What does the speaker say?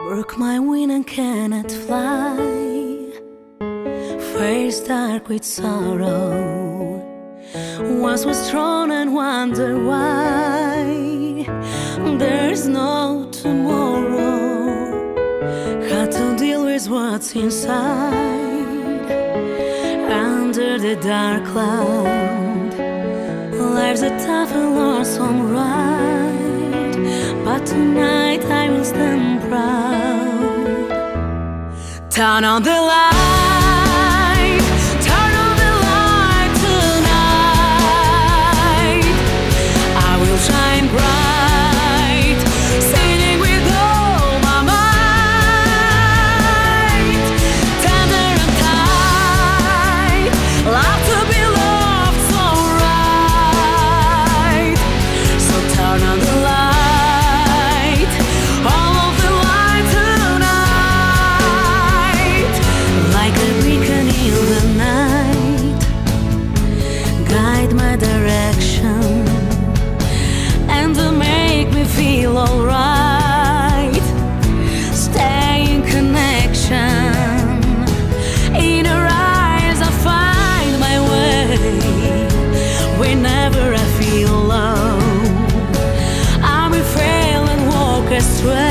Broke my wing and cannot fly, face dark with sorrow. Once was thrown and wonder why there's no tomorrow. Had to deal with what's inside under the dark cloud. Life's a tough and lonesome ride, but tonight I will stand proud. Turn on the light, turn on the light tonight. I will shine bright, singing with all my might. Tender and tight, love to be loved so right. So turn on the light, all of the light tonight. Like a beacon in the night, guide my direction and to make me feel alright. Stay in connection, in her eyes I find my way. Whenever I feel low, I will fail and walk astray.